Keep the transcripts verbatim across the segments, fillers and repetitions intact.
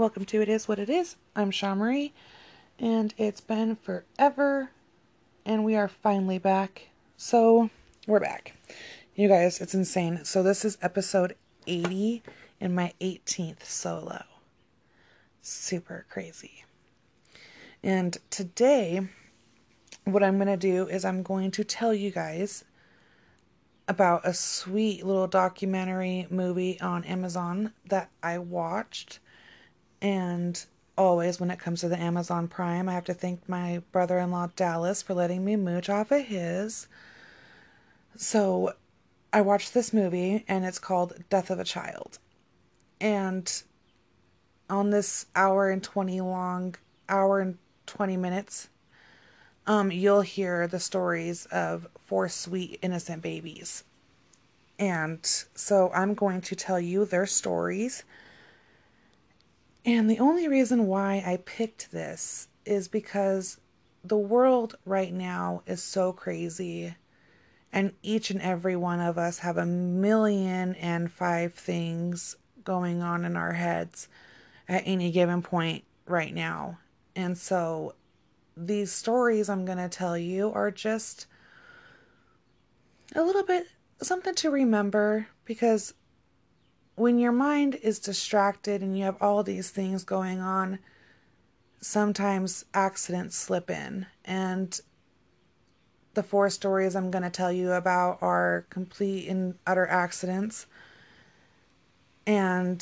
welcome to It Is What It Is. I'm Shaw Marie, and it's been forever, and we are finally back. So, we're back. You guys, it's insane. So this is episode eighty and my eighteenth solo. Super crazy. And today, what I'm going to do is I'm going to tell you guys about a sweet little documentary movie on Amazon that I watched. And always when it comes to the Amazon Prime, I have to thank my brother-in-law Dallas for letting me mooch off of his. So I watched this movie and it's called Death of a Child. And on this hour and twenty long, hour and twenty minutes, um, you'll hear the stories of four sweet innocent babies. And so I'm going to tell you their stories. And the only reason why I picked this is because the world right now is so crazy. And each and every one of us have a million and five things going on in our heads at any given point right now. And so these stories I'm going to tell you are just a little bit something to remember, because when your mind is distracted and you have all these things going on, sometimes accidents slip in. And the four stories I'm going to tell you about are complete and utter accidents. And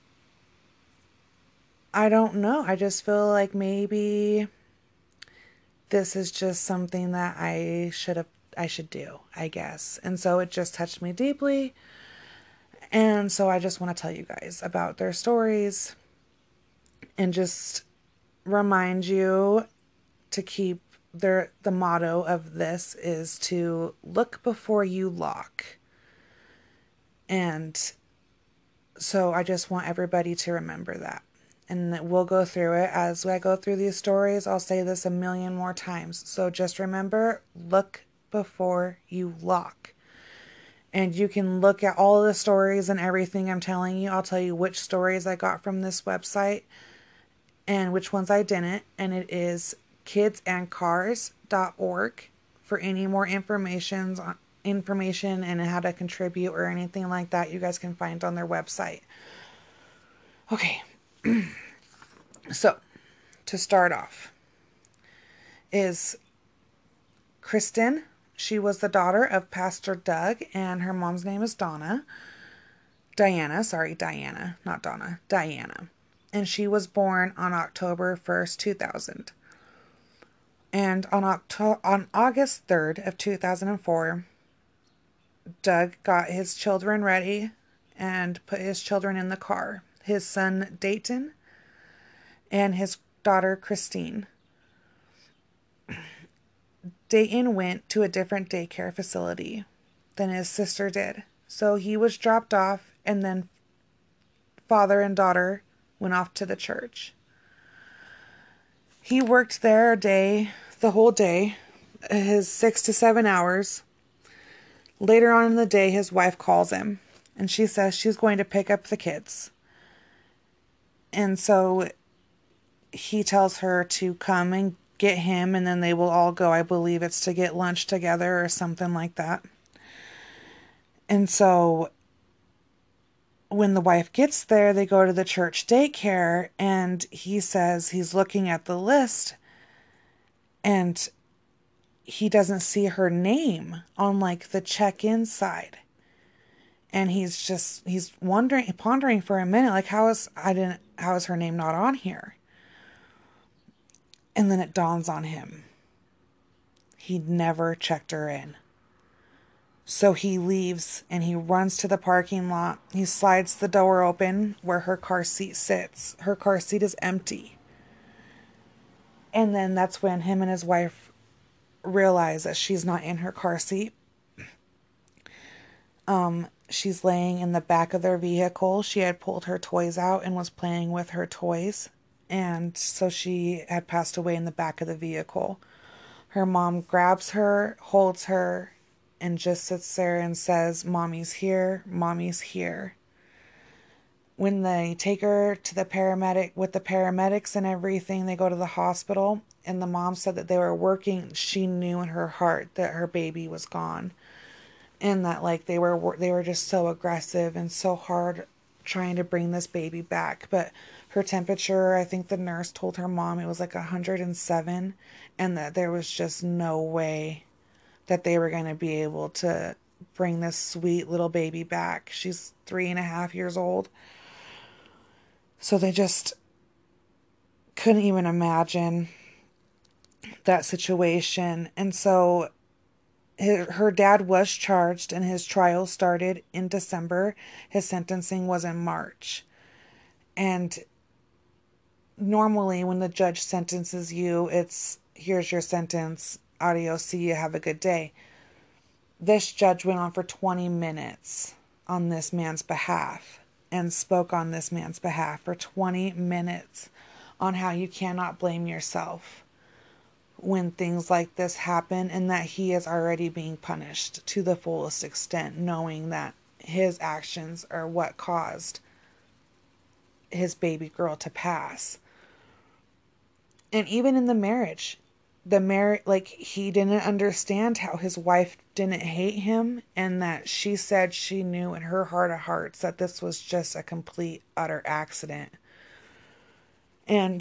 I don't know. I just feel like maybe this is just something that I should have, I should do, I guess. And so it just touched me deeply. And so I just want to tell you guys about their stories and just remind you to keep their, the motto of this is to look before you lock. And so I just want everybody to remember that. And we'll go through it. As I go through these stories, I'll say this a million more times. So just remember, look before you lock. And you can look at all the stories and everything I'm telling you. I'll tell you which stories I got from this website and which ones I didn't. And it is kids and cars dot org for any more information, information and how to contribute or anything like that. You guys can find on their website. Okay. So, to start off, is Kristen. She was the daughter of Pastor Doug, and her mom's name is Donna. Diana, sorry, Diana, not Donna, Diana. And she was born on October first, two thousand. And on Octo- on August third of two thousand four, Doug got his children ready and put his children in the car. His son, Dayton, and his daughter, Christine. Dayton went to a different daycare facility than his sister did. So he was dropped off, and then father and daughter went off to the church. He worked there a day, the whole day, his six to seven hours. Later on in the day, his wife calls him, and she says she's going to pick up the kids. And so he tells her to come and get him, and then they will all go. I believe it's to get lunch together or something like that. And so when the wife gets there, they go to the church daycare, and he says he's looking at the list and he doesn't see her name on like the check-in side. And he's just, he's wondering, pondering for a minute, like, how is, I didn't, how is her name not on here? And then it dawns on him. He'd never checked her in. So he leaves and he runs to the parking lot. He slides the door open where her car seat sits. Her car seat is empty. And then that's when him and his wife realize that she's not in her car seat. Um, she's laying in the back of their vehicle. She had pulled her toys out and was playing with her toys. And so she had passed away in the back of the vehicle. Her mom grabs her, holds her, and just sits there and says, "Mommy's here, Mommy's here." when they take her to the paramedic with the paramedics and everything, they go to the hospital, and the mom said that they were working. She knew in her heart that her baby was gone, and that like they were they were just so aggressive and so hard trying to bring this baby back. But her temperature, I think the nurse told her mom it was like one hundred seven, and that there was just no way that they were going to be able to bring this sweet little baby back. She's three and a half years old. So they just couldn't even imagine that situation. And so his, her dad was charged, and his trial started in December. His sentencing was in March. And normally when the judge sentences you, it's, here's your sentence, adios, see you, have a good day. This judge went on for twenty minutes on this man's behalf and spoke on this man's behalf for twenty minutes on how you cannot blame yourself when things like this happen, and that he is already being punished to the fullest extent, knowing that his actions are what caused his baby girl to pass. And even in the marriage, the marriage, like, he didn't understand how his wife didn't hate him, and that she said she knew in her heart of hearts that this was just a complete, utter accident. And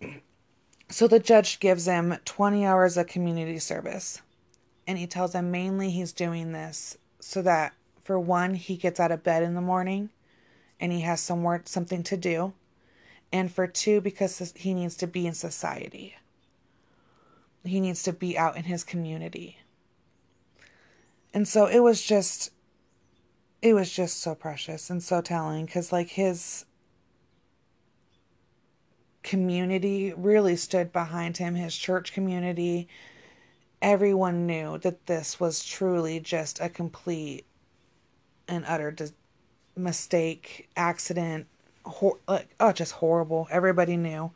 so the judge gives him twenty hours of community service, and he tells him mainly he's doing this so that, for one, he gets out of bed in the morning and he has somewhere, something to do, and for two, because he needs to be in society. He needs to be out in his community. And so it was just, it was just so precious and so telling, because like his community really stood behind him, his church community. Everyone knew that this was truly just a complete and utter dis- mistake, accident, hor- like, oh, just horrible. Everybody knew.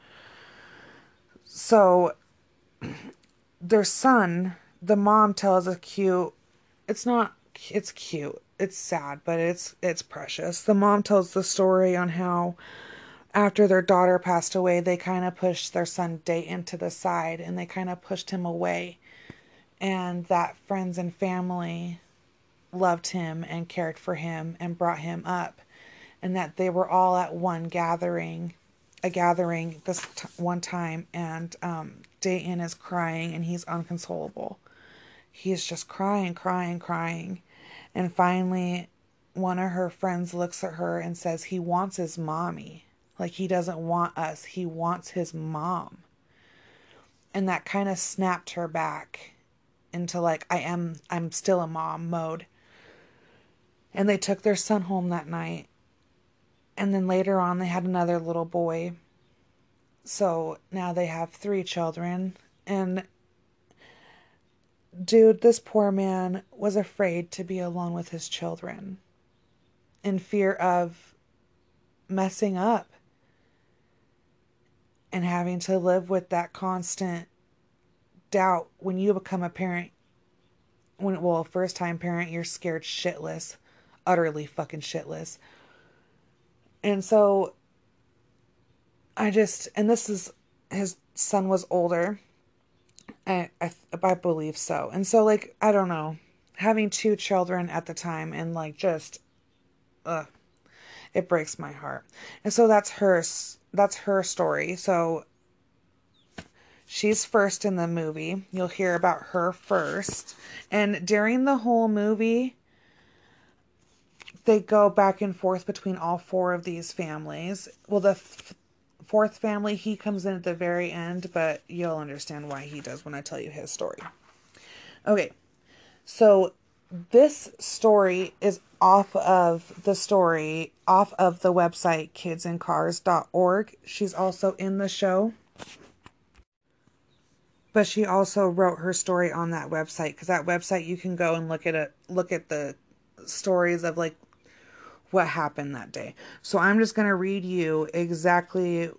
So their son, the mom tells a cute, it's not, it's cute, it's sad, but it's, it's precious. The mom tells the story on how after their daughter passed away, they kind of pushed their son Dayton to the side, and they kind of pushed him away, and that friends and family loved him and cared for him and brought him up, and that they were all at one gathering, a gathering this t- one time, and um, Dayton is crying, and he's unconsolable. He's just crying, crying, crying. And finally, one of her friends looks at her and says he wants his mommy. Like, he doesn't want us. He wants his mom. And that kind of snapped her back into like, I am, I'm still a mom mode. And they took their son home that night. And then later on, they had another little boy. So now they have three children. And dude, this poor man was afraid to be alone with his children, in fear of messing up and having to live with that constant doubt. When you become a parent, when, well, first time parent, you're scared shitless, utterly fucking shitless. And so I just, and this is, his son was older. I, I, I believe so. And so, like, I don't know, having two children at the time, and like, just, ugh, it breaks my heart. And so that's her, that's her story. So she's first in the movie. You'll hear about her first. And during the whole movie, they go back and forth between all four of these families. Well, the f- fourth family, he comes in at the very end, but you'll understand why he does when I tell you his story. Okay, so this story is off of the story, off of the website kids in cars dot org. She's also in the show, but she also wrote her story on that website, because that website you can go and look at it, look at the stories of like what happened that day. So I'm just going to read you exactly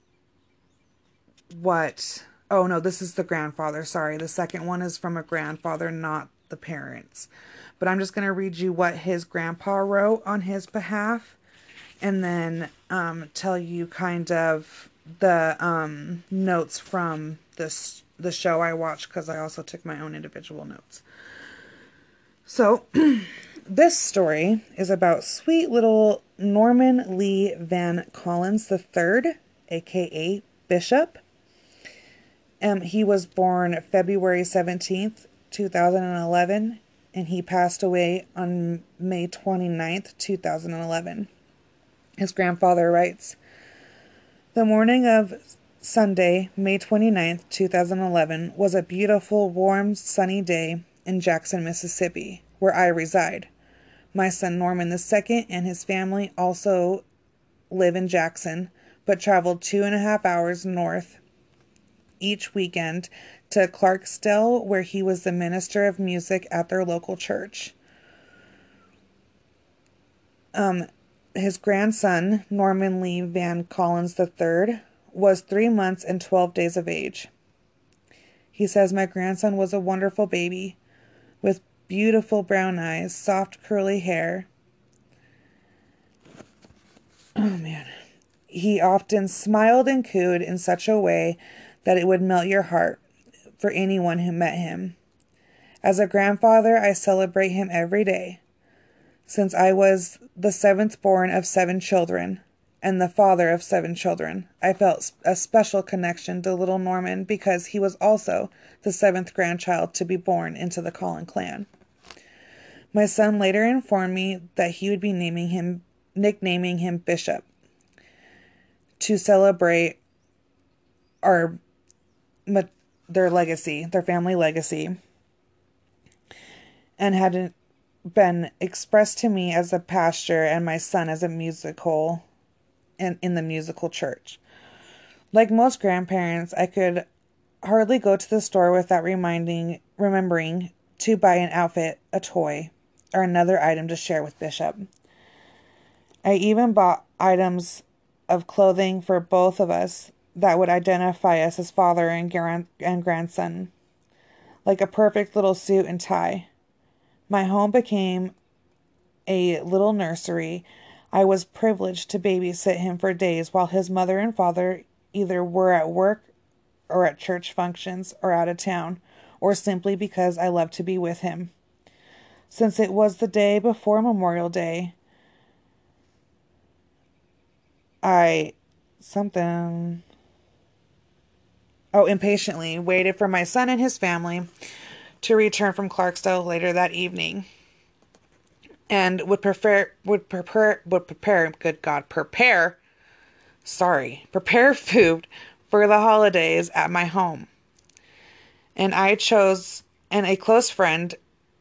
what, oh no, this is the grandfather. Sorry. The second one is from a grandfather, not the parents. But I'm just going to read you what his grandpa wrote on his behalf. And then um, tell you kind of the um, notes from this the show I watched, because I also took my own individual notes. So, this story is about sweet little Norman Lee Van Collins the third, aka Bishop. Um, he was born February seventeenth, two thousand eleven, and he passed away on May twenty-ninth, two thousand eleven. His grandfather writes, "The morning of Sunday, May twenty-ninth, two thousand eleven, was a beautiful, warm, sunny day in Jackson, Mississippi, where I reside. My son Norman the second and his family also live in Jackson, but traveled two and a half hours north each weekend to Clarksdale, where he was the minister of music at their local church. Um, his grandson, Norman Lee Van Collins the third, was three months and twelve days of age. He says, my grandson was a wonderful baby with beautiful brown eyes, soft curly hair. Oh man. He often smiled and cooed in such a way that it would melt your heart for anyone who met him. As a grandfather, I celebrate him every day. Since I was the seventh born of seven children and the father of seven children, I felt a special connection to little Norman because he was also the seventh grandchild to be born into the Collin clan. My son later informed me that he would be naming him, nicknaming him Bishop to celebrate our their legacy, their family legacy, and had been expressed to me as a pastor and my son as a musical in, in the musical church. Like most grandparents, I could hardly go to the store without reminding, remembering to buy an outfit, a toy, or another item to share with Bishop. I even bought items of clothing for both of us that would identify us as father and, grand- and grandson, like a perfect little suit and tie. My home became a little nursery. I was privileged to babysit him for days while his mother and father either were at work or at church functions or out of town, or simply because I loved to be with him. Since it was the day before Memorial Day, I something oh impatiently waited for my son and his family to return from Clarksdale later that evening, and would prefer would prepare would prepare good God prepare sorry prepare food for the holidays at my home. And I chose and a close friend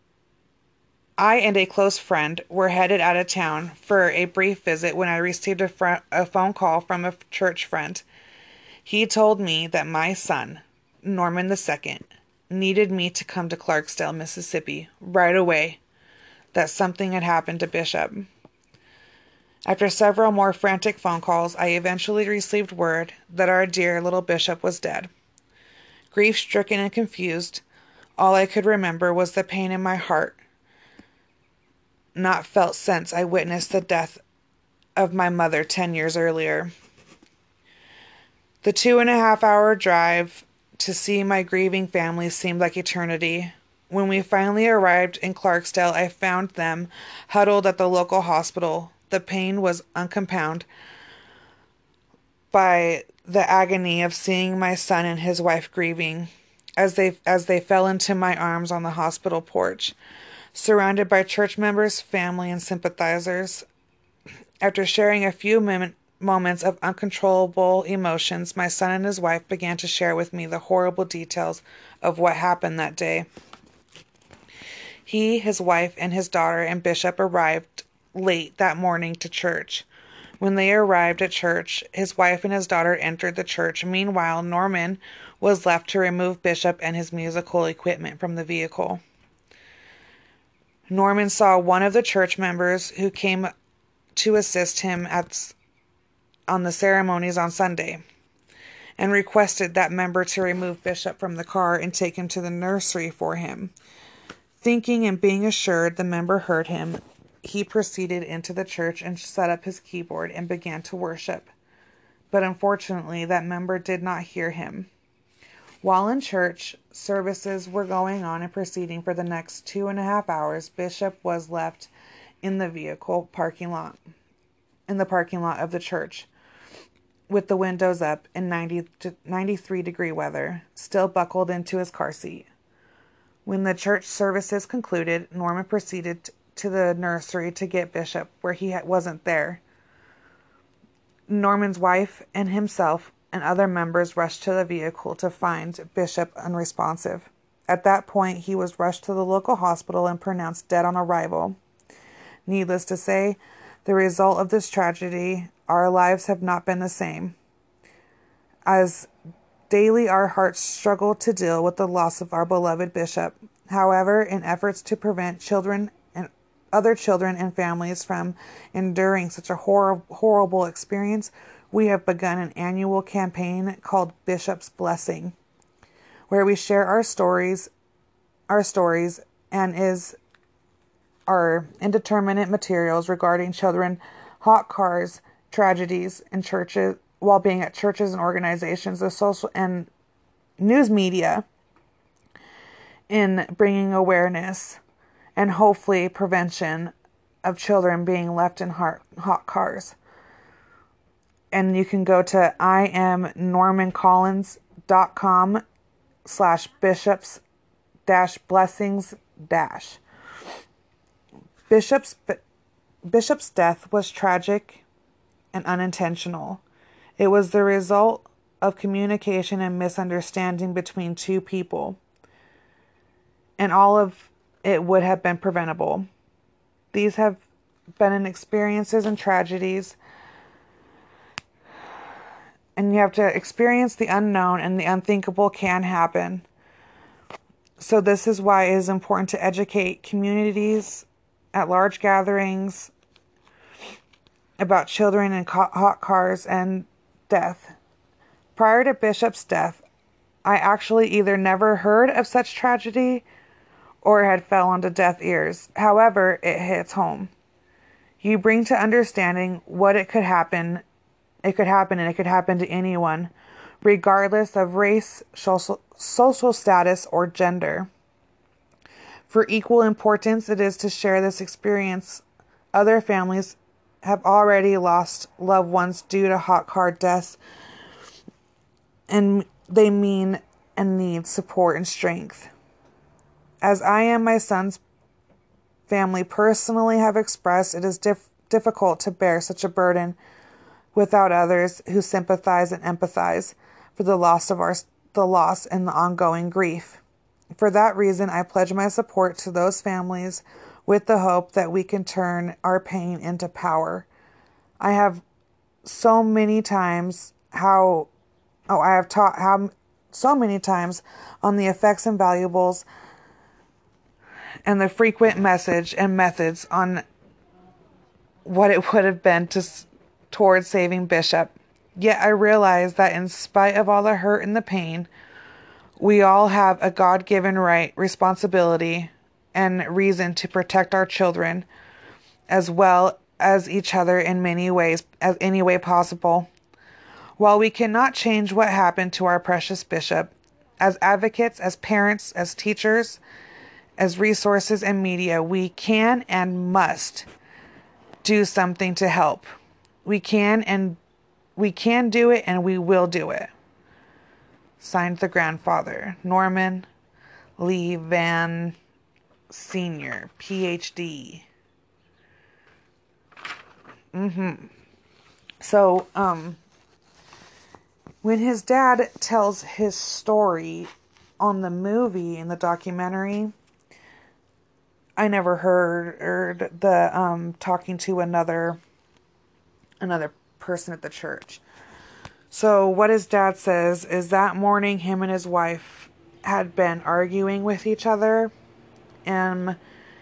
I and a close friend were headed out of town for a brief visit when I received a, fr- a phone call from a church friend. He told me that my son, Norman the second, needed me to come to Clarksdale, Mississippi, right away, that something had happened to Bishop. After several more frantic phone calls, I eventually received word that our dear little Bishop was dead. Grief-stricken and confused, all I could remember was the pain in my heart, not felt since I witnessed the death of my mother ten years earlier. The two and a half hour drive to see my grieving family seemed like eternity. When we finally arrived in Clarksdale, I found them huddled at the local hospital. The pain was uncompounded by the agony of seeing my son and his wife grieving as they as they fell into my arms on the hospital porch, surrounded by church members, family, and sympathizers. After sharing a few mom- moments of uncontrollable emotions, my son and his wife began to share with me the horrible details of what happened that day. He, his wife, and his daughter and Bishop arrived late that morning to church. When they arrived at church, his wife and his daughter entered the church. Meanwhile, Norman was left to remove Bishop and his musical equipment from the vehicle. Norman saw one of the church members who came to assist him at on the ceremonies on Sunday, and requested that member to remove Bishop from the car and take him to the nursery for him. Thinking and being assured the member heard him, he proceeded into the church and set up his keyboard and began to worship. But unfortunately, that member did not hear him. While in church, services were going on and proceeding for the next two and a half hours. Bishop was left in the vehicle parking lot, in the parking lot of the church, with the windows up in ninety to ninety-three degree weather, still buckled into his car seat. When the church services concluded, Norman proceeded to the nursery to get Bishop, where he wasn't there. Norman's wife and himself and other members rushed to the vehicle to find Bishop unresponsive. At that point, he was rushed to the local hospital and pronounced dead on arrival. Needless to say, the result of this tragedy, our lives have not been the same. As daily our hearts struggle to deal with the loss of our beloved Bishop. However, in efforts to prevent children and other children and families from enduring such a hor- horrible experience, we have begun an annual campaign called Bishop's Blessing, where we share our stories, our stories, and is our indeterminate materials regarding children, hot cars, tragedies, and churches, while being at churches and organizations, the social and news media, in bringing awareness and hopefully prevention of children being left in hot, hot cars. And you can go to iamnormancollins.com slash bishops dash blessings dash. Bishop's, Bishop's death was tragic and unintentional. It was the result of communication and misunderstanding between two people, and all of it would have been preventable. These have been experiences and tragedies, and you have to experience the unknown, and the unthinkable can happen. So this is why it is important to educate communities at large gatherings about children in hot cars and death. Prior to Bishop's death, I actually either never heard of such tragedy or had fell onto deaf ears. However, it hits home. You bring to understanding what it could happen. It could happen, and it could happen to anyone, regardless of race, social, social status, or gender. For equal importance, it is to share this experience. Other families have already lost loved ones due to hot car deaths, and they mean and need support and strength. As I and my son's family personally have expressed, it is dif- difficult to bear such a burden without others who sympathize and empathize for the loss of our the loss and the ongoing grief. For that reason, I pledge my support to those families with the hope that we can turn our pain into power. I have so many times how oh I have taught how so many times on the effects and valuables and the frequent message and methods on what it would have been to towards saving Bishop. Yet I realize that in spite of all the hurt and the pain, we all have a God-given right, responsibility, and reason to protect our children as well as each other in many ways, as any way possible. While we cannot change what happened to our precious Bishop, as advocates, as parents, as teachers, as resources and media, we can and must do something to help. We can and we can do it, and we will do it. Signed, the grandfather, Norman Lee Van Senior, P H D. Mm-hmm. So, um, when his dad tells his story on the movie, in the documentary, I never heard, heard the um talking to another another person at the church. So what his dad says is that morning him and his wife had been arguing with each other, and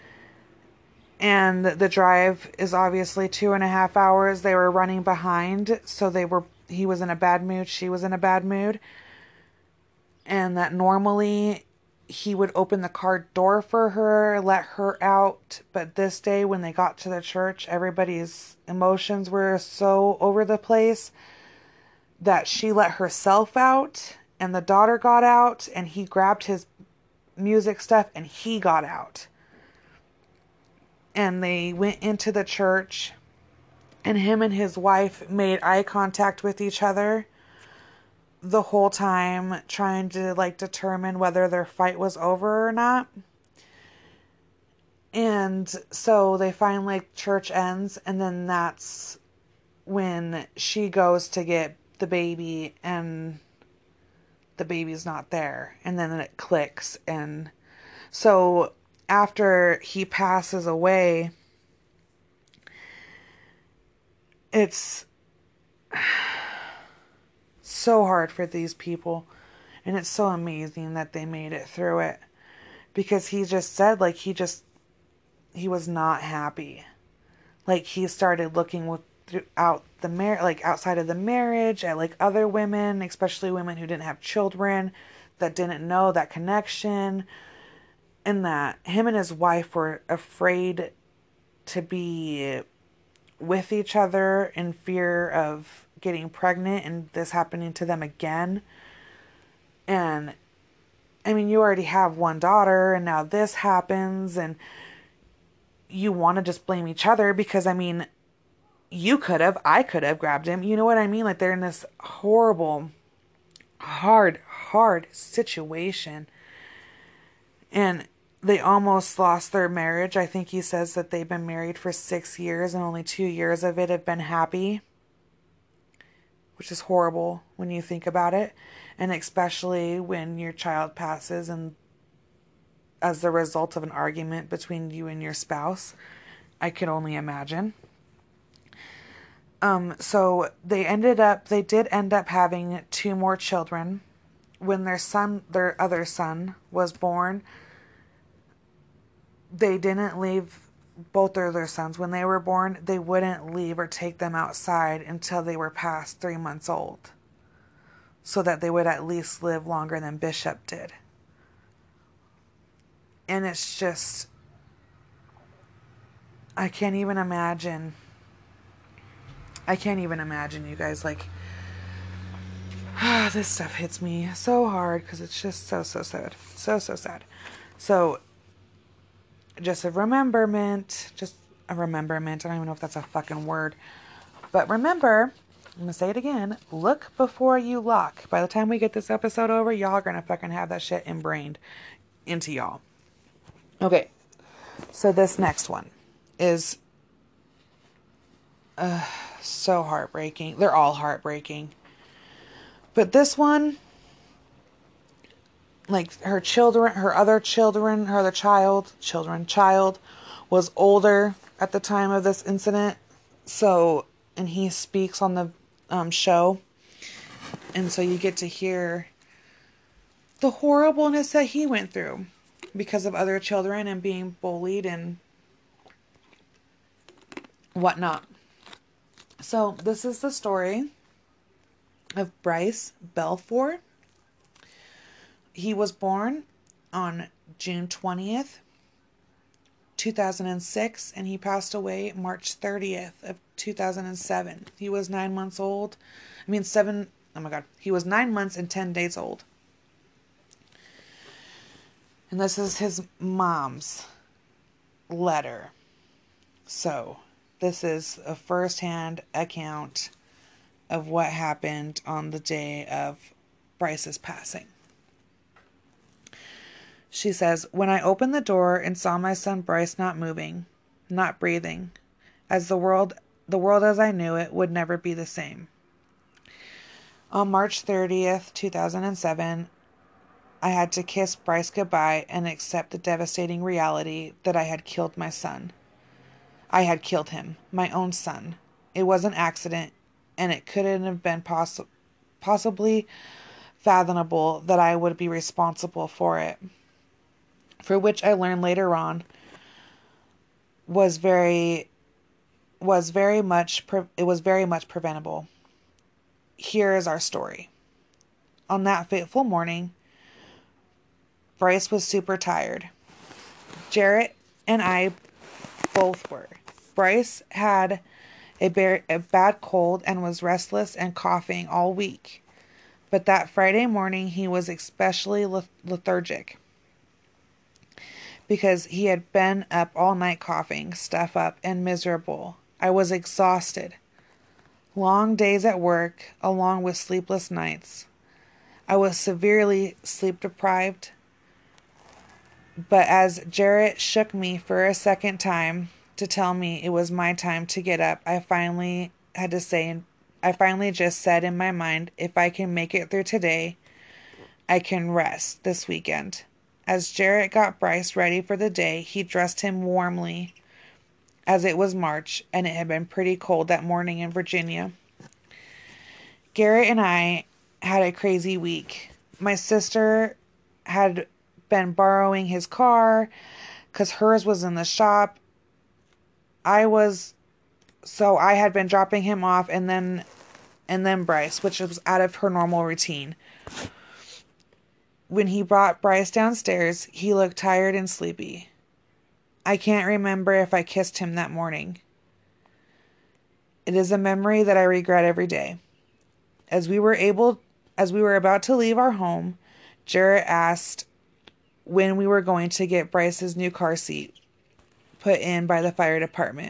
and the drive is obviously two and a half hours. They were running behind, so they were he was in a bad mood, she was in a bad mood, and that normally he would open the car door for her, let her out. But this day, when they got to the church, everybody's emotions were so over the place that she let herself out, and the daughter got out, and he grabbed his music stuff and he got out. And they went into the church, and him and his wife made eye contact with each other the whole time, trying to like determine whether their fight was over or not. And so they finally, church ends, and then that's when she goes to get the baby, and the baby's not there. And then it clicks. And so after he passes away, it's so hard for these people, and it's so amazing that they made it through it, because he just said, like, he just he was not happy. Like, he started looking with out the mar- like outside of the marriage at like other women, especially women who didn't have children, that didn't know that connection, and that him and his wife were afraid to be with each other in fear of getting pregnant and this happening to them again. And I mean, you already have one daughter, and now this happens, and you want to just blame each other, because I mean, you could have, I could have grabbed him. You know what I mean? Like, they're in this horrible, hard, hard situation. And they almost lost their marriage. I think he says that they've been married for six years and only two years of it have been happy, which is horrible when you think about it. And especially when your child passes and as the result of an argument between you and your spouse. I could only imagine. Um, so they ended up, they did end up having two more children. When their son, their other son was born, they didn't leave both of their sons. When they were born, they wouldn't leave or take them outside until they were past three months old, so that they would at least live longer than Bishop did. And it's just, I can't even imagine. I can't even imagine, you guys. Like, this stuff hits me so hard because it's just so, so sad. So, so sad. So, just a rememberment. Just a rememberment. I don't even know if that's a fucking word. But remember, I'm going to say it again. Look before you lock. By the time we get this episode over, y'all are going to fucking have that shit ingrained into y'all. Okay. So this next one is uh, so heartbreaking. They're all heartbreaking. But this one, like, her children, her other children, her other child, children, child, was older at the time of this incident. So, and he speaks on the um, show. And so you get to hear the horribleness that he went through because of other children and being bullied and whatnot. So this is the story of Bryce Belfour. He was born on June twentieth, two thousand six, and he passed away March thirtieth of two thousand seven. He was nine months old. I mean, seven, oh my God. He was nine months and ten days old. And this is his mom's letter. So, this is a first-hand account of what happened on the day of Bryce's passing. She says, "When I opened the door and saw my son Bryce not moving, not breathing, as the world, the world as I knew it would never be the same. On March thirtieth, two thousand seven, I had to kiss Bryce goodbye and accept the devastating reality that I had killed my son. I had killed him, my own son. It was an accident, and it couldn't have been poss- possibly fathomable that I would be responsible for it, for which I learned later on was very, was very much, pre- it was very much preventable. Here is our story. On that fateful morning, Bryce was super tired. Jarrett and I both were. Bryce had a, bear, a bad cold and was restless and coughing all week. But that Friday morning he was especially lethargic because he had been up all night coughing, stuff up, and miserable. I was exhausted. Long days at work, along with sleepless nights. I was severely sleep deprived. But as Jarrett shook me for a second time to tell me it was my time to get up, I finally had to say, I finally just said in my mind, if I can make it through today, I can rest this weekend. As Jarrett got Bryce ready for the day, he dressed him warmly, as it was March and it had been pretty cold that morning in Virginia. Garrett and I had a crazy week. My sister had been borrowing his car because hers was in the shop. I was, so I had been dropping him off and then, and then Bryce, which was out of her normal routine. When he brought Bryce downstairs, he looked tired and sleepy. I can't remember if I kissed him that morning. It is a memory that I regret every day. As we were able, as we were about to leave our home, Jarrett asked when we were going to get Bryce's new car seat put in by the fire department.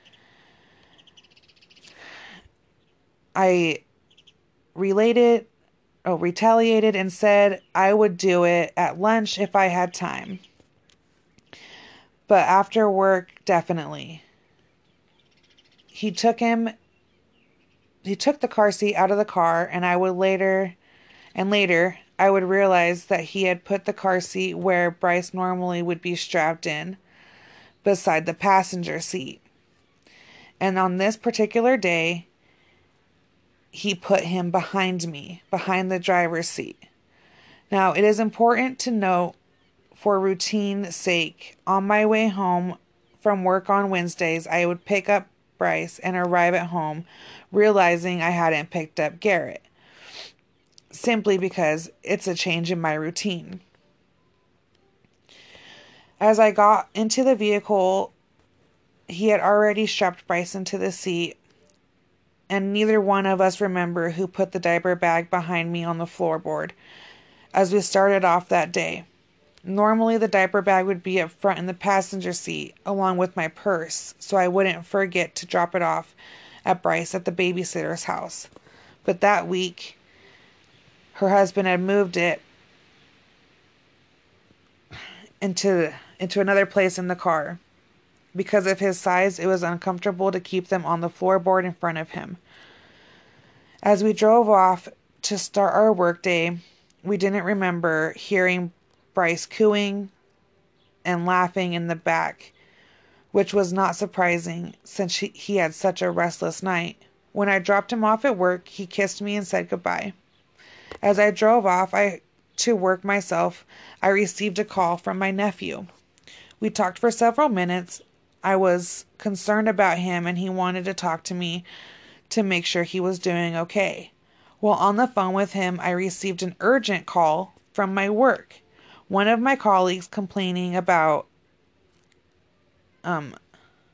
I related Oh, retaliated and said I would do it at lunch if I had time. But after work, definitely. He took him, he took the car seat out of the car, and I would later, and later, I would realize that he had put the car seat where Bryce normally would be strapped in, beside the passenger seat. And on this particular day, he put him behind me, behind the driver's seat. Now, it is important to note, for routine's sake, on my way home from work on Wednesdays, I would pick up Bryce and arrive at home, realizing I hadn't picked up Garrett, simply because it's a change in my routine. As I got into the vehicle, he had already strapped Bryce into the seat, and neither one of us remember who put the diaper bag behind me on the floorboard as we started off that day. Normally, the diaper bag would be up front in the passenger seat, along with my purse, so I wouldn't forget to drop it off at Bryce at the babysitter's house. But that week, her husband had moved it into, into another place in the car. Because of his size, it was uncomfortable to keep them on the floorboard in front of him. As we drove off to start our workday, we didn't remember hearing Bryce cooing and laughing in the back, which was not surprising since he, he had such a restless night. When I dropped him off at work, he kissed me and said goodbye. As I drove off I to work myself, I received a call from my nephew. We talked for several minutes. I was concerned about him and he wanted to talk to me to make sure he was doing okay. While on the phone with him, I received an urgent call from my work. One of my colleagues complaining about um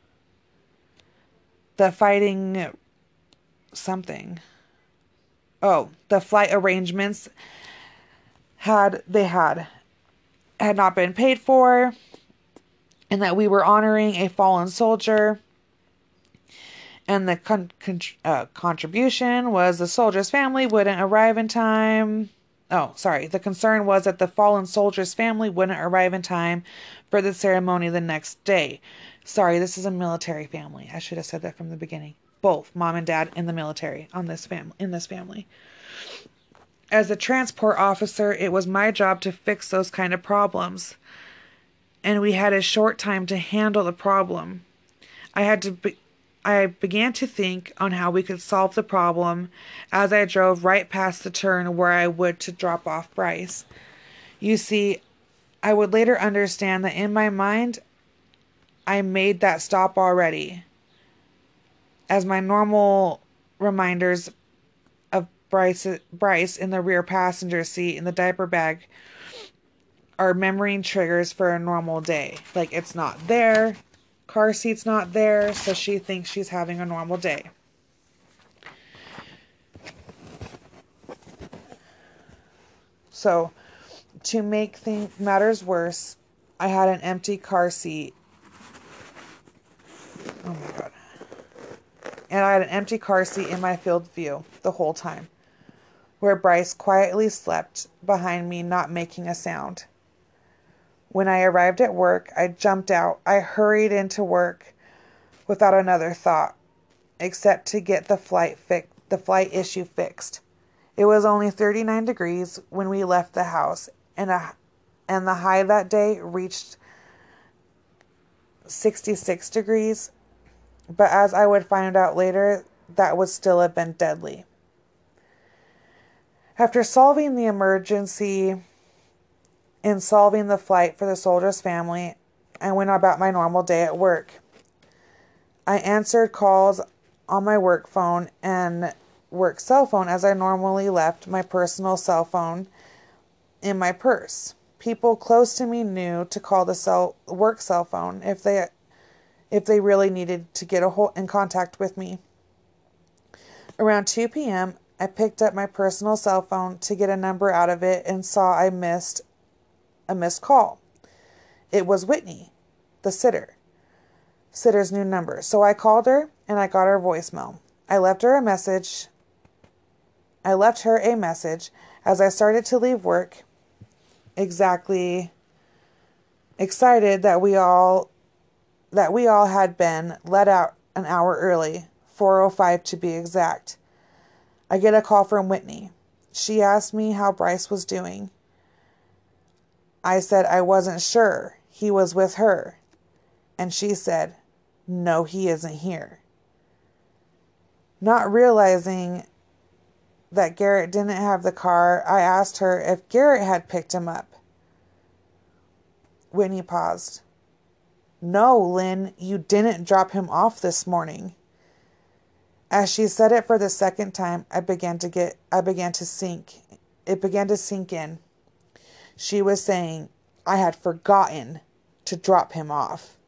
the fighting something. Oh, the flight arrangements had they had had not been paid for, and that we were honoring a fallen soldier. And the con- con- uh, contribution was the soldier's family wouldn't arrive in time. Oh, sorry. The concern was that the fallen soldier's family wouldn't arrive in time for the ceremony the next day. Sorry, this is a military family. I should have said that from the beginning. Both mom and dad in the military on this fam- in this family. As a transport officer, it was my job to fix those kind of problems. And we had a short time to handle the problem. I had to be- I began to think on how we could solve the problem as I drove right past the turn where I would to drop off Bryce. You see, I would later understand that in my mind, I made that stop already, as my normal reminders of Bryce, Bryce in the rear passenger seat in the diaper bag are memory triggers for a normal day. Like, it's not there, car seat's not there, so she thinks she's having a normal day. So, to make things matters worse, I had an empty car seat. Oh my God. And I had an empty car seat in my field of view the whole time, where Bryce quietly slept behind me, not making a sound. When I arrived at work, I jumped out. I hurried into work without another thought, except to get the flight fi- the flight issue fixed. It was only thirty-nine degrees when we left the house, and a, and the high that day reached sixty-six degrees. But as I would find out later, that would still have been deadly. After solving the emergency in solving the flight for the soldier's family, I went about my normal day at work. I answered calls on my work phone and work cell phone as I normally left my personal cell phone in my purse. People close to me knew to call the cell work cell phone if they if they really needed to get a hold in contact with me. Around two p.m., I picked up my personal cell phone to get a number out of it and saw I missed a missed call. It was Whitney, the sitter. Sitter's new number. So I called her and I got her voicemail. I left her a message. I left her a message as I started to leave work, exactly excited that we all that we all had been let out an hour early, four oh five to be exact. I get a call from Whitney. She asked me how Bryce was doing. I said I wasn't sure. He was with her. And she said, no, he isn't here. Not realizing that Garrett didn't have the car, I asked her if Garrett had picked him up. Whitney paused. No, Lynn, you didn't drop him off this morning. As she said it for the second time, I began to get, I began to sink. It began to sink in. She was saying, I had forgotten to drop him off.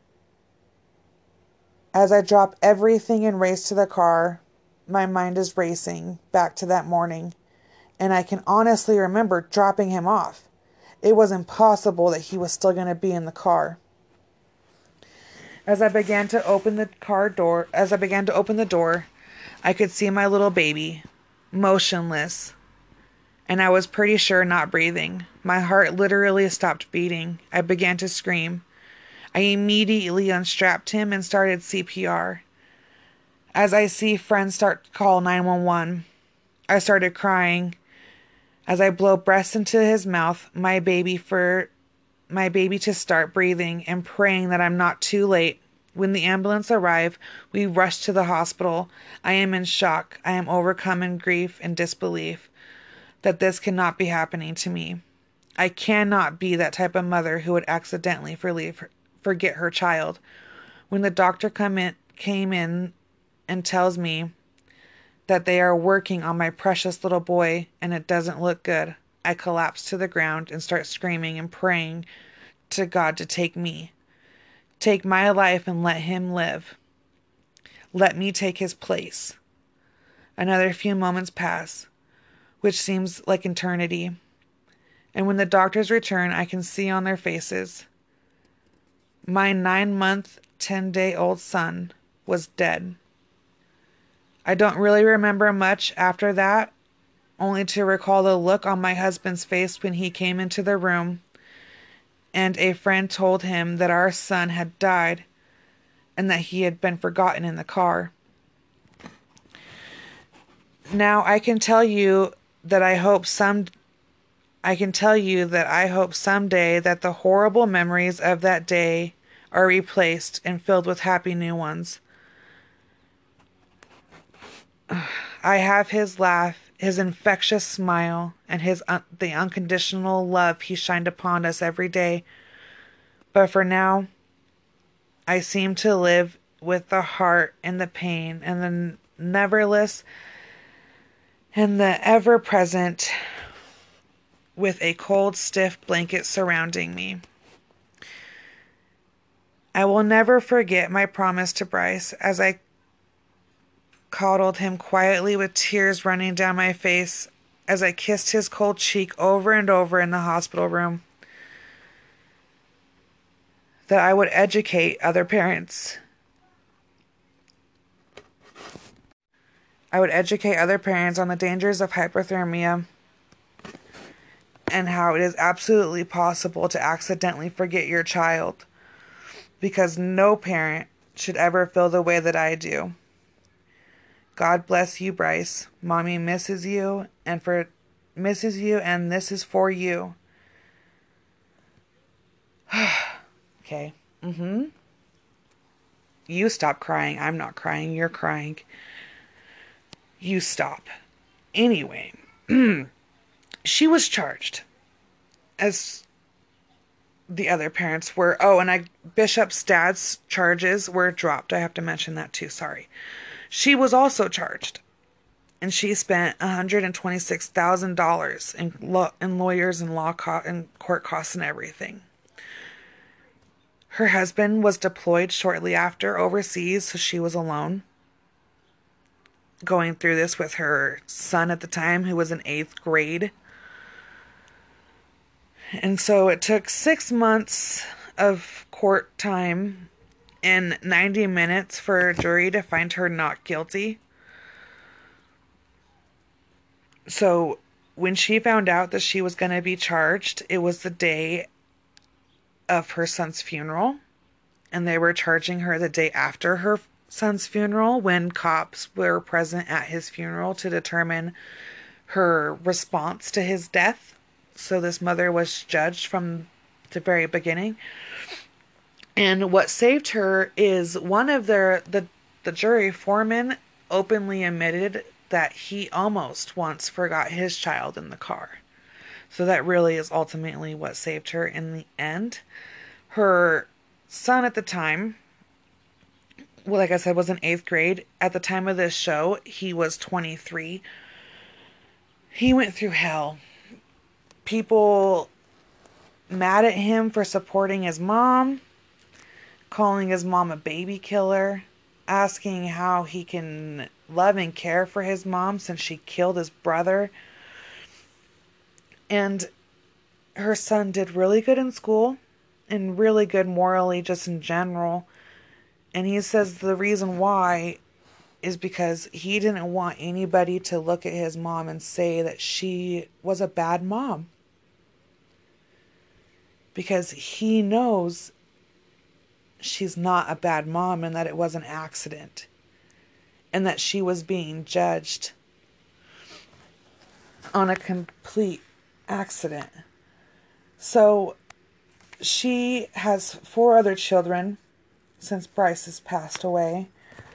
As I drop everything and race to the car, my mind is racing back to that morning, and I can honestly remember dropping him off. It was impossible that he was still going to be in the car. As I began to open the car door, as I began to open the door, I could see my little baby, motionless, and I was pretty sure not breathing. My heart literally stopped beating. I began to scream. I immediately unstrapped him and started C P R. As I see friends start to call nine one one, I started crying. As I blow breath into his mouth, my baby for my baby to start breathing and praying that I'm not too late. When the ambulance arrived, we rushed to the hospital. I am in shock. I am overcome in grief and disbelief that this cannot be happening to me. I cannot be that type of mother who would accidentally forget her child. When the doctor come in, came in and tells me that they are working on my precious little boy and it doesn't look good, I collapse to the ground and start screaming and praying to God to take me. Take my life and let him live. Let me take his place. Another few moments pass, which seems like eternity. And when the doctors return, I can see on their faces, my nine-month, ten-day-old son was dead. I don't really remember much after that, only to recall the look on my husband's face when he came into the room and a friend told him that our son had died and that he had been forgotten in the car. Now I can tell you that I hope some I can tell you that I hope someday that the horrible memories of that day are replaced and filled with happy new ones. I have his laugh, his infectious smile, and his un- the unconditional love he shined upon us every day. But for now, I seem to live with the heart and the pain and the neverless and the ever-present with a cold, stiff blanket surrounding me. I will never forget my promise to Bryce as I coddled him quietly with tears running down my face as I kissed his cold cheek over and over in the hospital room. That I would educate other parents. I would educate other parents on the dangers of hypothermia and how it is absolutely possible to accidentally forget your child, because no parent should ever feel the way that I do. God bless you, Bryce. Mommy misses you and for misses you and this is for you. Okay. Mm-hmm. You stop crying. I'm not crying. You're crying. You stop. Anyway, she was charged as the other parents were. Oh, and I Bishop's dad's charges were dropped. I have to mention that too. Sorry. She was also charged, and she spent one hundred twenty-six thousand dollars in lo- in lawyers and law co- and court costs and everything. Her husband was deployed shortly after overseas, so she was alone, going through this with her son at the time, who was in eighth grade. And so it took six months of court time and ninety minutes for a jury to find her not guilty. So when she found out that she was going to be charged, it was the day of her son's funeral. And they were charging her the day after her son's funeral, when cops were present at his funeral to determine her response to his death. So this mother was judged from the very beginning. And what saved her is one of their, the, the jury foreman openly admitted that he almost once forgot his child in the car. So that really is ultimately what saved her in the end. Her son at the time, well, like I said, was in eighth grade. At the time of this show, he was twenty-three. He went through hell. People mad at him for supporting his mom, calling his mom a baby killer, asking how he can love and care for his mom since she killed his brother. And her son did really good in school and really good morally just in general. And he says the reason why is because he didn't want anybody to look at his mom and say that she was a bad mom. Because he knows she's not a bad mom and that it was an accident. And that she was being judged on a complete accident. So she has four other children since Bryce has passed away.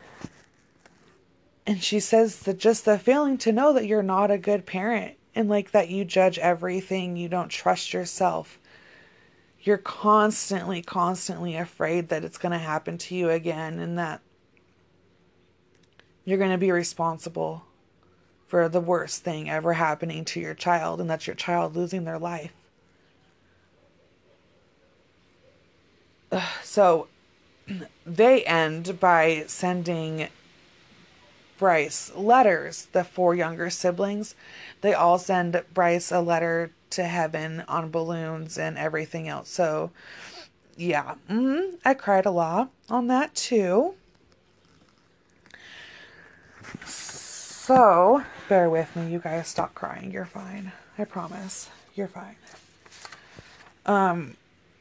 And she says that just the feeling to know that you're not a good parent and like that you judge everything, you don't trust yourself. You're constantly, constantly afraid that it's going to happen to you again and that you're going to be responsible for the worst thing ever happening to your child, and that's your child losing their life. So they end by sending Bryce letters, the four younger siblings. They all send Bryce a letter to heaven on balloons and everything else. So, yeah, mm-hmm. I cried a lot on that too. So, bear with me, you guys. Stop crying. You're fine. I promise. You're fine. Um,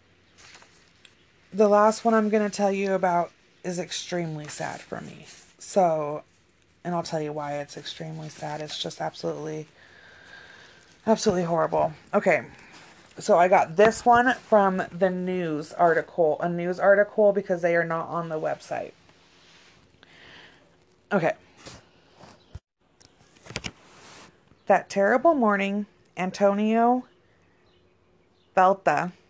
the last one I'm going to tell you about is extremely sad for me. So, and I'll tell you why it's extremely sad. It's just absolutely, absolutely horrible. Okay. So I got this one from the news article, a news article, because they are not on the website. Okay. That terrible morning, Antonio Belta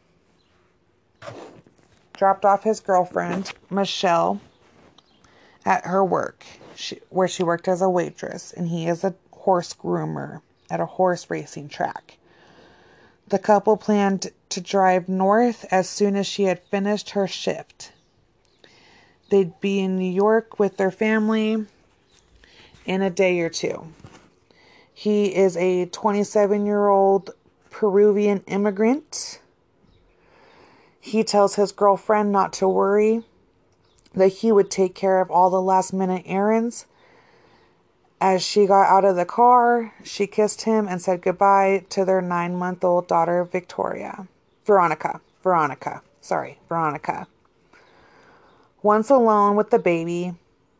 dropped off his girlfriend, Michelle, at her work, she, where she worked as a waitress, and he is a horse groomer at a horse racing track. The couple planned to drive north as soon as she had finished her shift. They'd be in New York with their family in a day or two. He is a twenty-seven-year-old Peruvian immigrant. He tells his girlfriend not to worry, that he would take care of all the last-minute errands. As she got out of the car, she kissed him and said goodbye to their nine-month-old daughter, Victoria. Veronica. Veronica. Sorry, Veronica. Once alone with the baby,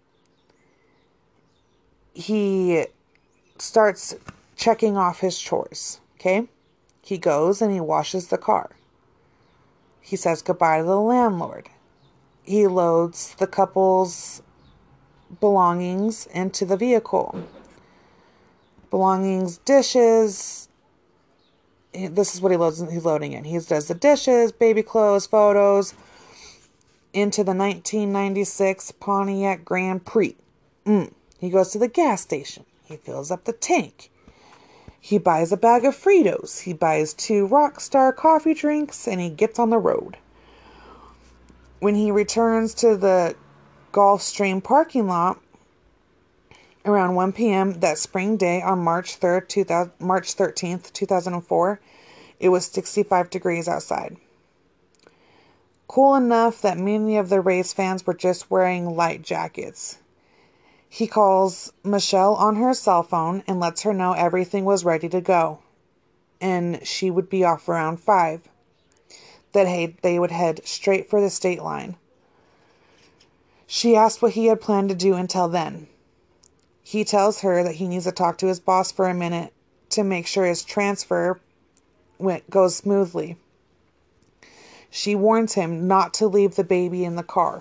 he starts checking off his chores, okay? He goes and he washes the car. He says goodbye to the landlord. He loads the couple's belongings into the vehicle. Belongings, dishes. This is what he loads. He's loading in. He does the dishes, baby clothes, photos into the nineteen ninety-six Pontiac Grand Prix. Mm. He goes to the gas station. He fills up the tank. He buys a bag of Fritos. He buys two Rockstar coffee drinks, and he gets on the road. When he returns to the Gulfstream parking lot around one p.m. that spring day on March third, two thousand, March thirteenth, two thousand four, it was sixty-five degrees outside. Cool enough that many of the race fans were just wearing light jackets. He calls Michelle on her cell phone and lets her know everything was ready to go, and she would be off around five. That hey, they would head straight for the state line. She asked what he had planned to do until then. He tells her that he needs to talk to his boss for a minute to make sure his transfer went, goes smoothly. She warns him not to leave the baby in the car.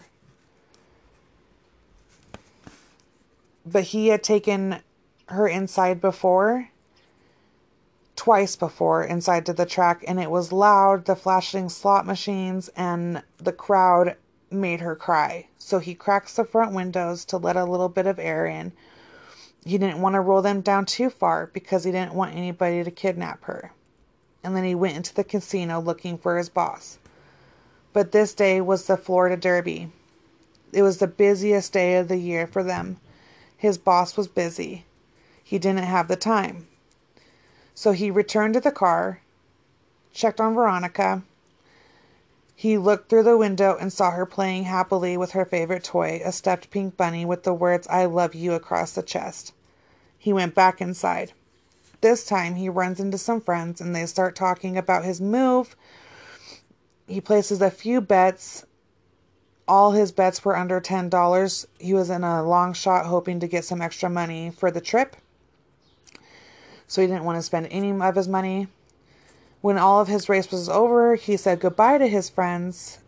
But he had taken her inside before, twice before, inside to the track, and it was loud, the flashing slot machines, and the crowd made her cry. So he cracks the front windows to let a little bit of air in. He didn't want to roll them down too far because he didn't want anybody to kidnap her. And then he went into the casino looking for his boss. But this day was the Florida Derby. It was the busiest day of the year for them. His boss was busy. He didn't have the time. So he returned to the car, checked on Veronica. He looked through the window and saw her playing happily with her favorite toy, a stuffed pink bunny with the words, "I love you," across the chest. He went back inside. This time he runs into some friends and they start talking about his move. He places a few bets. All his bets were under ten dollars. He was in a long shot hoping to get some extra money for the trip. So he didn't want to spend any of his money. When all of his race was over, he said goodbye to his friends.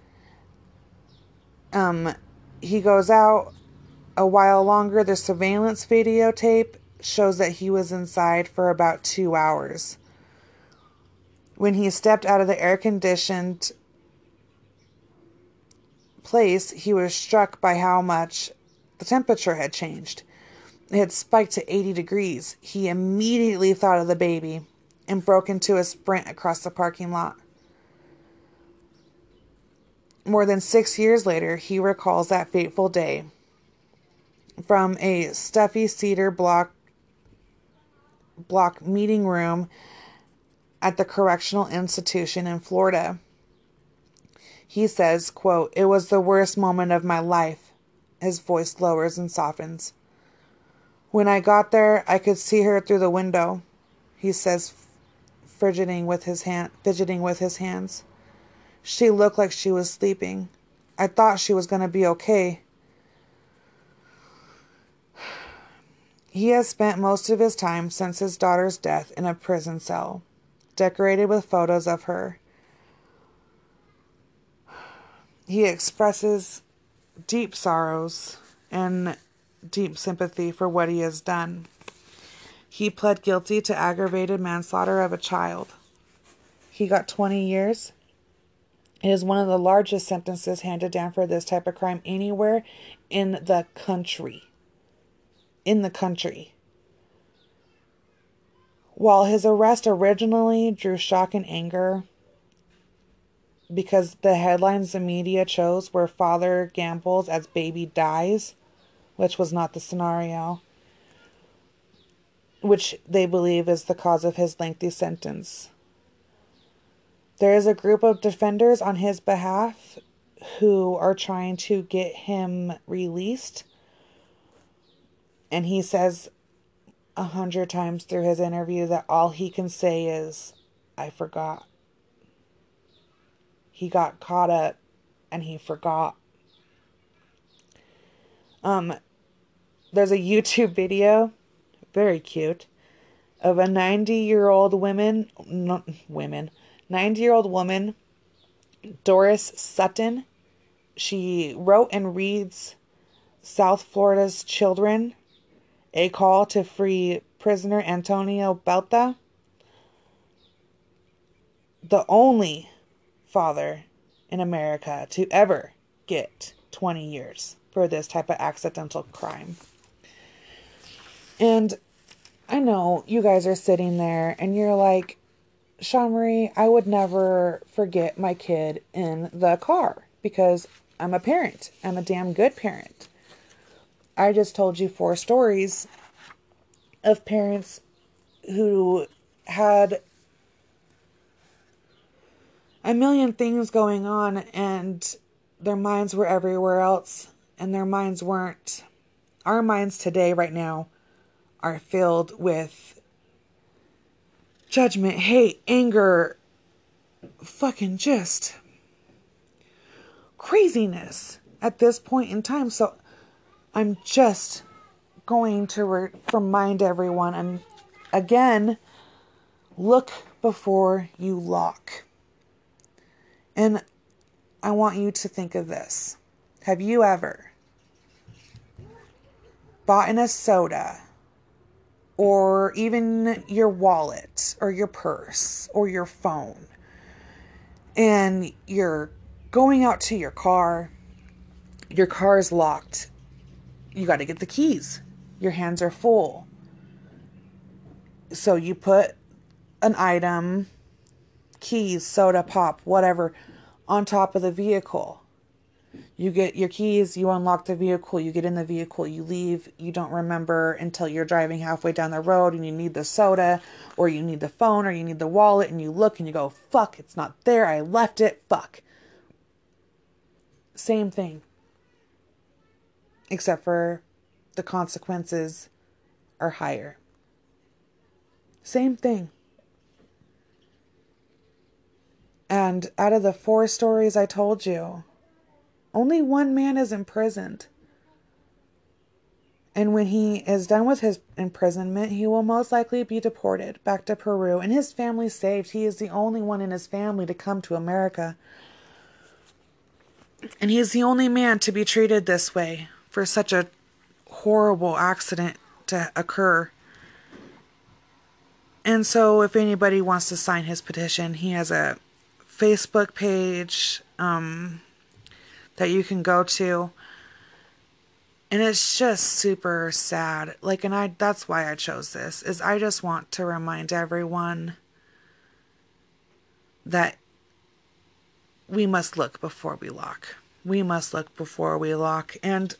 Um, he goes out a while longer. The surveillance videotape shows that he was inside for about two hours. When he stepped out of the air-conditioned place, he was struck by how much the temperature had changed. It had spiked to eighty degrees. He immediately thought of the baby and broke into a sprint across the parking lot. More than six years later, he recalls that fateful day. From a stuffy cedar block block meeting room at the correctional institution in Florida. He says, quote, "It was the worst moment of my life." His voice lowers and softens. "When I got there, I could see her through the window," he says, fidgeting with his hand, fidgeting with his hands. "She looked like she was sleeping. I thought she was going to be okay." He has spent most of his time since his daughter's death in a prison cell, decorated with photos of her. He expresses deep sorrows and deep sympathy for what he has done. He pled guilty to aggravated manslaughter of a child. He got twenty years. It is one of the largest sentences handed down for this type of crime anywhere in the country. In the country. While his arrest originally drew shock and anger because the headlines the media chose were father gambles as baby dies, which was not the scenario, which they believe is the cause of his lengthy sentence. There is a group of defenders on his behalf who are trying to get him released. And he says a hundred times through his interview that all he can say is, I forgot. He got caught up and he forgot. Um, there's a YouTube video, very cute, of a ninety-year-old woman, not women, ninety-year-old woman, Doris Sutton. She wrote and reads South Florida's Children, a call to free prisoner Antonio Belta, the only father in America to ever get twenty years for this type of accidental crime. And I know you guys are sitting there and you're like, Shawn Marie, I would never forget my kid in the car because I'm a parent. I'm a damn good parent. I just told you four stories of parents who had a million things going on and their minds were everywhere else, and their minds weren't. Our minds today, right now, are filled with judgment, hate, anger, fucking just craziness at this point in time. So I'm just going to re- remind everyone, and again, look before you lock. And I want you to think of this. Have you ever bought in a soda, or even your wallet, or your purse, or your phone, and you're going out to your car, your car is locked, you got to get the keys, your hands are full, so you put an item, keys, soda, pop, whatever, on top of the vehicle. You get your keys, you unlock the vehicle, you get in the vehicle, you leave, you don't remember until you're driving halfway down the road and you need the soda, or you need the phone, or you need the wallet, and you look and you go, fuck, it's not there, I left it, fuck. Same thing. Except for the consequences are higher. Same thing. And out of the four stories I told you, only one man is imprisoned. And when he is done with his imprisonment, he will most likely be deported back to Peru. And his family saved. He is the only one in his family to come to America. And he is the only man to be treated this way for such a horrible accident to occur. And so if anybody wants to sign his petition, he has a Facebook page um, that you can go to. And it's just super sad. Like, and I, that's why I chose this, is I just want to remind everyone that we must look before we lock. We must look before we lock. And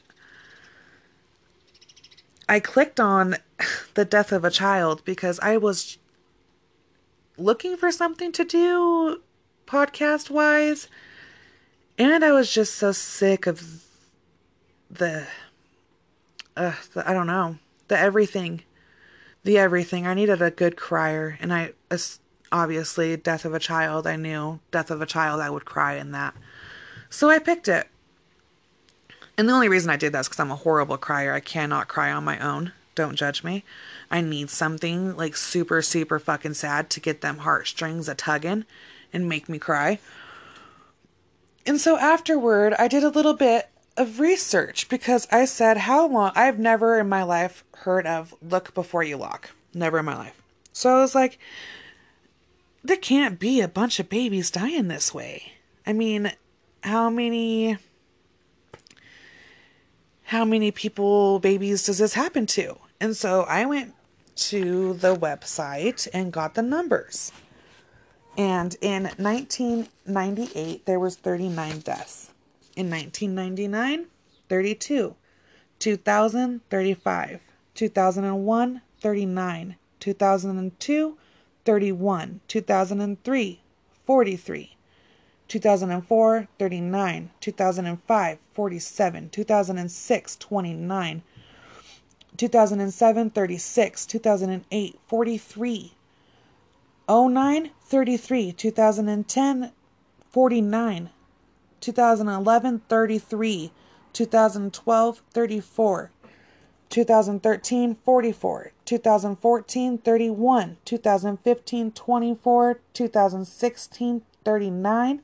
I clicked on the death of a child because I was looking for something to do podcast wise. And I was just so sick of the, uh, the, I don't know, the everything, the everything. I needed a good crier. And I, obviously, death of a child, I knew death of a child, I would cry in that. So I picked it. And the only reason I did that is because I'm a horrible crier. I cannot cry on my own. Don't judge me. I need something like super, super fucking sad to get them heartstrings a tugging and make me cry. And so afterward, I did a little bit of research because I said, how long? I've never in my life heard of look before you lock. Never in my life. So I was like, there can't be a bunch of babies dying this way. I mean, how many... How many people, babies, does this happen to? And so I went to the website and got the numbers. And in nineteen ninety-eight, there was thirty-nine deaths. In nineteen ninety-nine, thirty-two. two thousand, thirty-five. two thousand one, thirty-nine. two thousand two, thirty-one. two thousand three, forty-three. two thousand four, thirty-nine. two thousand five, forty-seven. two thousand six, twenty-nine. two thousand seven, thirty-six. two thousand eight, forty-three. oh nine, thirty-three. two thousand ten, forty-nine. two thousand eleven, thirty-three. two thousand twelve, thirty-four. two thousand thirteen, forty-four. two thousand fourteen, thirty-one. two thousand fifteen, twenty-four. two thousand sixteen, thirty-nine.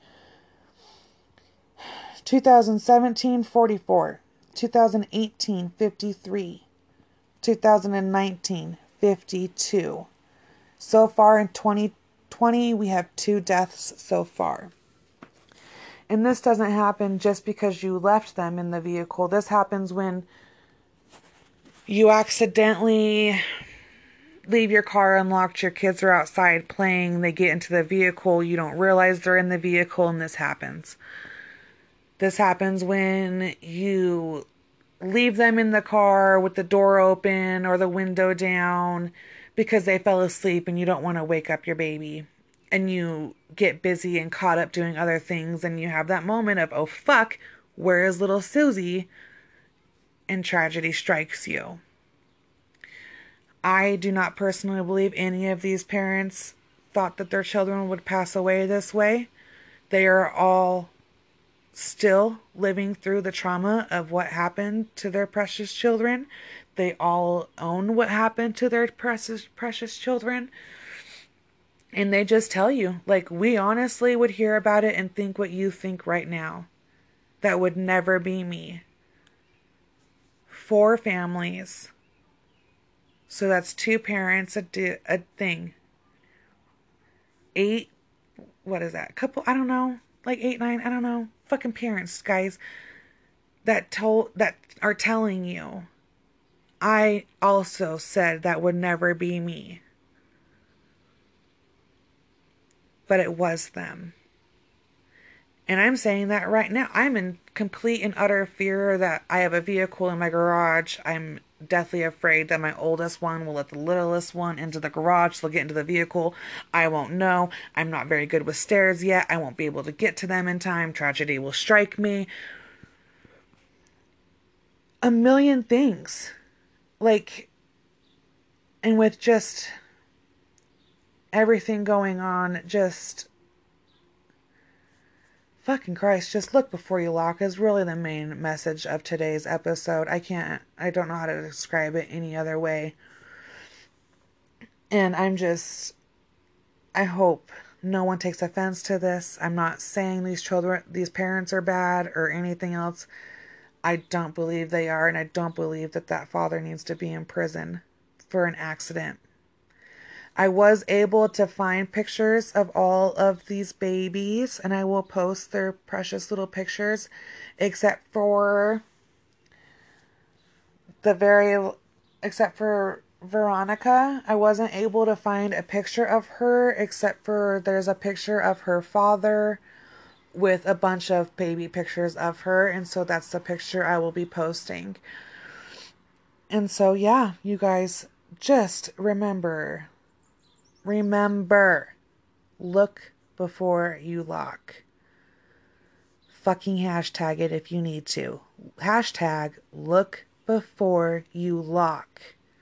two thousand seventeen, forty-four. two thousand eighteen, fifty-three. two thousand nineteen, fifty-two. So far in twenty twenty, we have two deaths so far. And this doesn't happen just because you left them in the vehicle. This happens when you accidentally leave your car unlocked, your kids are outside playing, they get into the vehicle, you don't realize they're in the vehicle, and this happens. This happens when you leave them in the car with the door open or the window down because they fell asleep and you don't want to wake up your baby. And you get busy and caught up doing other things, and you have that moment of, oh fuck, where is little Susie? And tragedy strikes you. I do not personally believe any of these parents thought that their children would pass away this way. They are all still living through the trauma of what happened to their precious children. They all own what happened to their precious, precious children. And they just tell you, like, we honestly would hear about it and think what you think right now. That would never be me. Four families. So that's two parents, a, di- a thing. Eight, what is that? Couple, I don't know. Like eight, nine, I don't know. Fucking parents, guys. That told, that are telling you. I also said that would never be me. But it was them. And I'm saying that right now. I'm in complete and utter fear that I have a vehicle in my garage. I'm deathly afraid that my oldest one will let the littlest one into the garage. They'll get into the vehicle. I won't know. I'm not very good with stairs yet. I won't be able to get to them in time. Tragedy will strike me. A million things. Like, and with just everything going on, just fucking Christ, just look before you lock is really the main message of today's episode. I can't, I don't know how to describe it any other way. And I'm just, I hope no one takes offense to this. I'm not saying these children, these parents are bad or anything else. I don't believe they are, and I don't believe that that father needs to be in prison for an accident. I was able to find pictures of all of these babies, and I will post their precious little pictures, except for the very, except for Veronica. I wasn't able to find a picture of her, except for there's a picture of her father with a bunch of baby pictures of her, and so that's the picture I will be posting. And so, yeah, you guys, just remember... Remember, look before you lock. Fucking hashtag it if you need to. Hashtag look before you lock.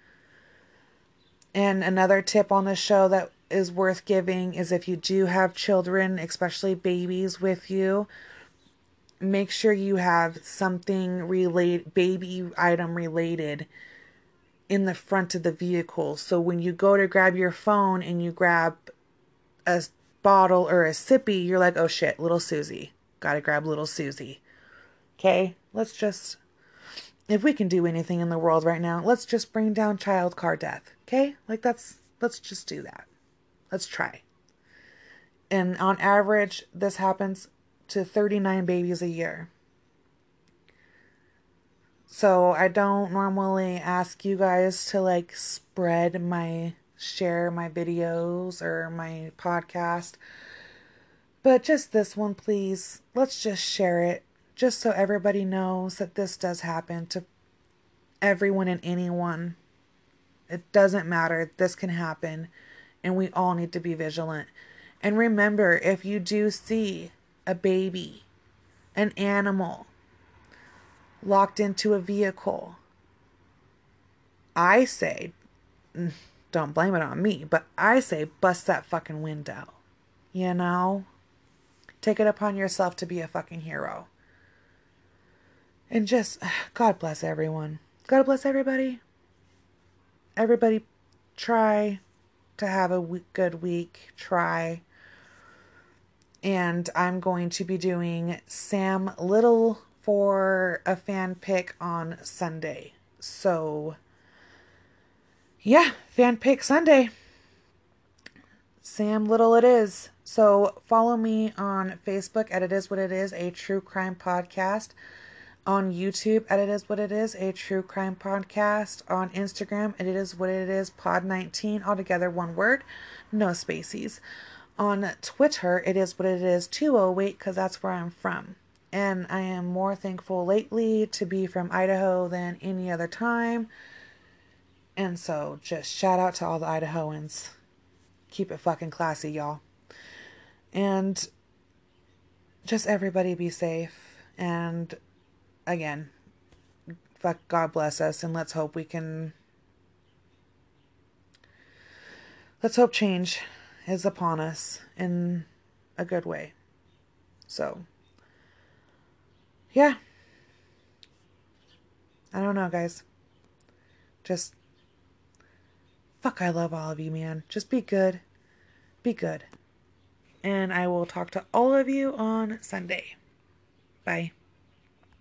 And another tip on the show that is worth giving is if you do have children, especially babies with you, make sure you have something relate, baby item related in the front of the vehicle. So when you go to grab your phone and you grab a bottle or a sippy, you're like, oh shit, little Susie. Gotta grab little Susie. Okay? Let's just, if we can do anything in the world right now, let's just bring down child car death. Okay? Like that's, let's just do that. Let's try. And on average, this happens to thirty-nine babies a year. So I don't normally ask you guys to like spread my, share my videos or my podcast. But just this one, please. Let's just share it. Just so everybody knows that this does happen to everyone and anyone. It doesn't matter. This can happen. And we all need to be vigilant. And remember, if you do see a baby, an animal, locked into a vehicle, I say, don't blame it on me, but I say bust that fucking window. You know? Take it upon yourself to be a fucking hero. And just, God bless everyone. God bless everybody. Everybody try to have a good week. Try. And I'm going to be doing Sam Little for a fan pick on Sunday. So, yeah, fan pick Sunday. Sam Little it is. So follow me on Facebook at It Is What It Is, a true crime podcast. On YouTube at It Is What It Is, a true crime podcast. On Instagram at It Is What It Is, pod nineteen, altogether one word, no spacies. On Twitter, It Is What It Is two oh eight, because that's where I'm from. And I am more thankful lately to be from Idaho than any other time. And so just shout out to all the Idahoans. Keep it fucking classy, y'all. And just everybody be safe. And again, fuck, God bless us. And let's hope we can, let's hope change is upon us in a good way. So, yeah. I don't know, guys. Just, fuck, I love all of you, man. Just be good. Be good. And I will talk to all of you on Sunday. Bye.